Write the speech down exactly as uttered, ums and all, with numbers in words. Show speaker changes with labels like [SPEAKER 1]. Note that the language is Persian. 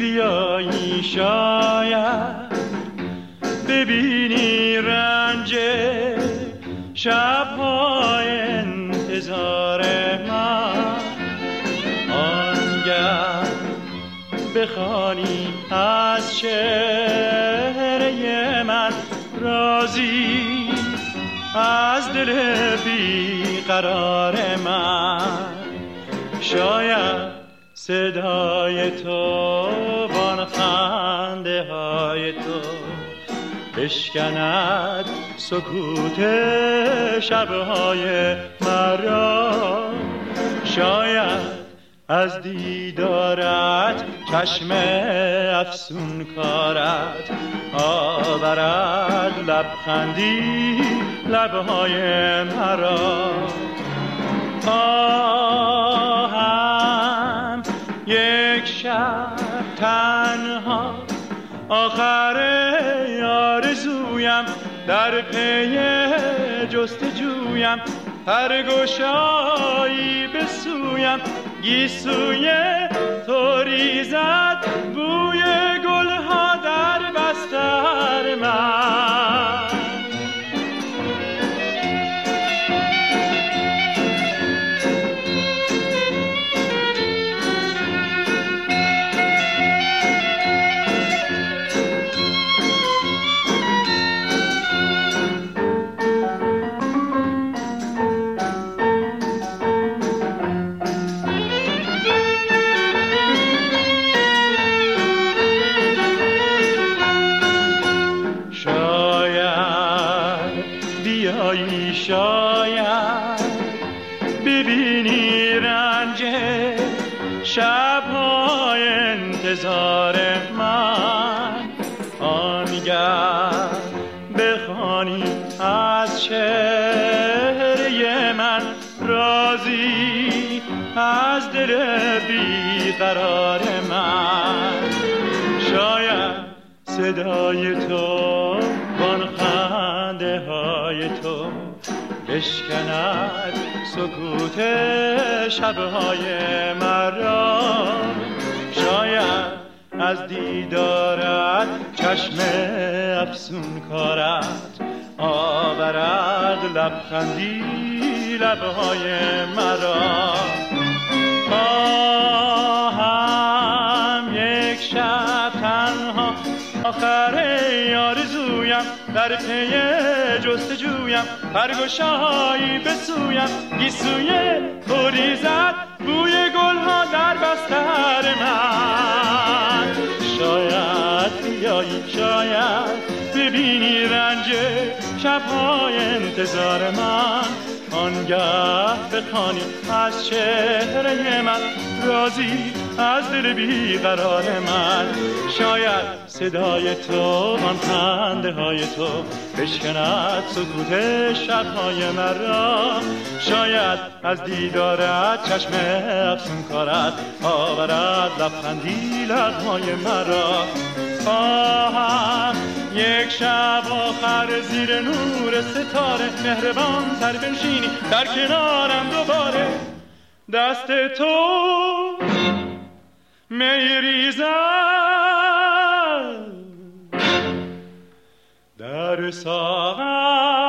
[SPEAKER 1] بیایی شاید ببینی رنج شب‌های انتظار من، آنگه بخوانی از چهره من رازی از دل بیقرار من. شاید صدای تو وان خنده های تو بشکند سکوت شبهای مرا. شاید از دیدارت چشم افسون کارت آورد لبخندی لبهای مرا. آهم یک شب تنها آخر آرزویم، در پی جستجویم پرگشایی بسویم. گیسوی تو ریزد بوی گلها در بستر من. شاید ببینی رنج شب‌های انتظار من، آنگه بخوانی از چهره من رازی از دل بیقرار من. شاید صدای تو وان خنده های تو بشکند سکوت شبهای مرا. شاید از دیدارت چشم افسون کارت آورد لبخندی لبهای مرا. آهم یک شب تنها آخر آرزویم، در پی جستجویم پرگشایی بسویم. گیسوی تو ریزد بوی گلها در بستر من. شاید بیایی شاید ببینی رنج شب‌های انتظار من، آنگه بخوانی از چهره من رازی از دل بیقرار من. شاید صدای تو وان خنده های تو بشکند سکوت شب‌های مرا. شاید از دیدارت چشم افسون کارت آورد لبخندی لب‌های مرا. آهم یک شب آخر زیر نور ستاره مهربان تر بنشینی در کنارم دوباره. دست تو میریزد در ساغر